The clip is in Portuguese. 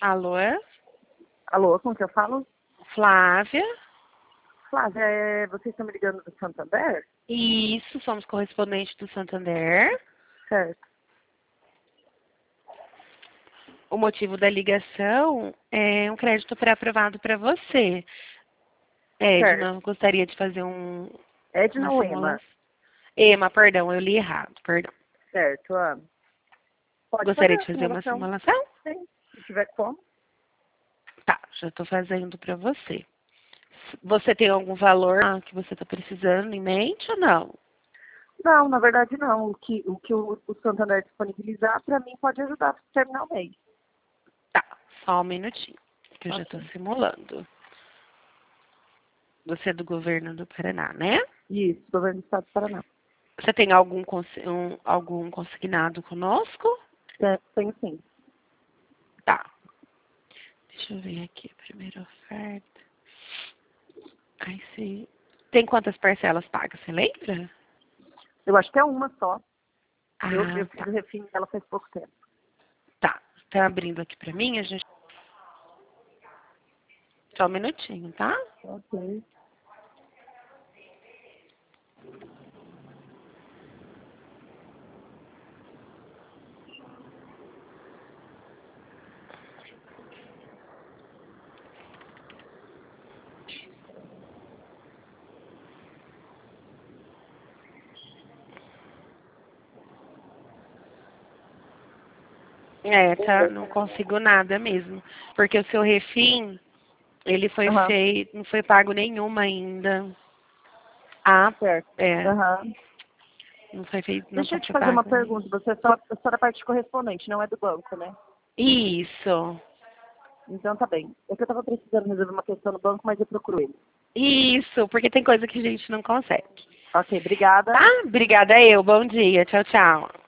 Alô? Alô, com que eu falo? Flávia? Flávia, vocês estão me ligando do Santander? Isso, somos correspondentes do Santander. Certo. O motivo da ligação é um crédito pré-aprovado para você. Certo. Edna, gostaria de fazer Edna uma ou Ema? simulação. Ema, perdão, eu li errado, perdão. Certo. Pode fazer Gostaria de a fazer uma simulação? simulação? Sim. Se tiver como. Tá, já estou fazendo para você. Você tem algum valor que você está precisando em mente ou não? Não, na verdade não. O Santander disponibilizar, para mim, pode ajudar a terminar o mês. Tá, só um minutinho, que eu já estou Ok. simulando. Você é do governo do Paraná, né? Isso, governo do Estado do Paraná. Você tem algum consignado conosco? Tenho sim. Tá. Deixa eu ver aqui a primeira oferta. Aí sim. Tem quantas parcelas pagas, você lembra? Eu acho que é uma só. Eu Ah, fiz tá. o refim dela faz pouco tempo. Tá. Tá abrindo aqui pra mim, a gente... Só um minutinho, tá? Ok. Tá, não consigo nada mesmo. Porque o seu refim, ele foi Aham. feito, não foi pago nenhuma ainda. Ah, Certo. é, Aham. não foi feito, não Deixa eu foi te fazer uma pago. pergunta. Você é só da parte de correspondente, não é do banco, né? Isso. Então tá bem. É que eu tava precisando resolver uma questão no banco, mas eu procuro ele. Isso, porque tem coisa que a gente não consegue. Ok, obrigada. Tá? Obrigada eu. Bom dia. Tchau, tchau.